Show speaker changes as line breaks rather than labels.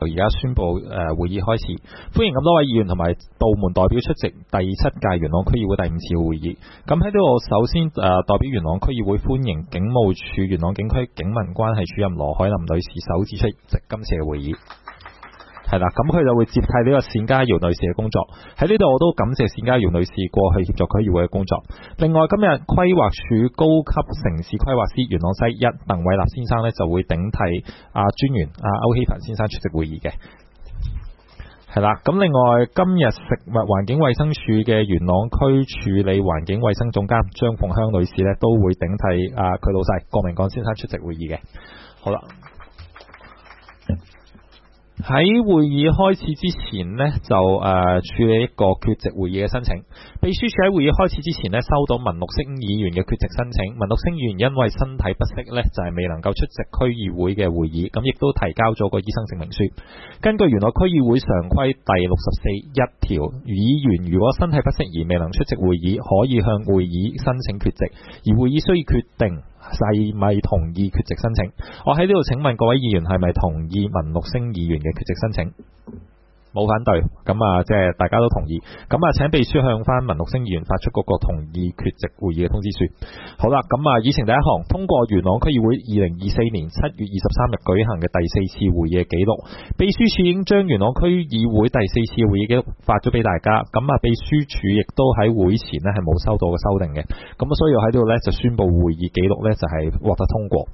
而家宣布會議開始，歡迎咁多位議員同埋部門代表出席第7屆元朗區議會第5次會議。咁喺呢度首先代表元朗區議會歡迎警務處元朗警區警民關係主任羅海琳女士首次出席今次嘅會議。係啦，咁佢就會接替呢個冼家瑤女士嘅工作。喺呢度我都感謝冼家瑤女士過去協助區議會嘅工作。另外今日規劃署高級城市規劃師元朗西1鄧偉立先生呢，就會頂替專員歐希凡先生出席會議嘅。係啦，咁另外今日食物環境衛生署嘅元朗區處理環境衛生總監張鳳香女士呢，都會頂替佢老細郭明廣先生出席會議嘅。好啦。喺會議開始之前呢，就處理一個缺席會議嘅申請。秘書處喺會議開始之前呢，收到文綠星議員嘅缺席申請。文綠星議員因為身體不適呢，就係未能夠出席區議會嘅會議，咁亦都提交咗個醫生證明書。根據元朗區議會常規第64.1條，議員如果身體不適而未能出席會議，可以向會議申請缺席，而會議需要決定係咪同意缺席申請。我喺呢度請問各位議員係咪同意文綠星議員嘅缺席申請？冇反對，咁即係大家都同意。咁請秘書向翻文綠星議員發出嗰個同意缺席會議嘅通知書。好啦，咁議程第一項，通過元朗區議會2024年7月23日舉行嘅第4次會議嘅記錄。秘書處已經將元朗區議會第4次會議記錄發咗俾大家。咁秘書處亦都喺會前呢係冇收到嘅修訂嘅。咁所以我喺呢度呢就宣布會議記錄呢就係獲得通過。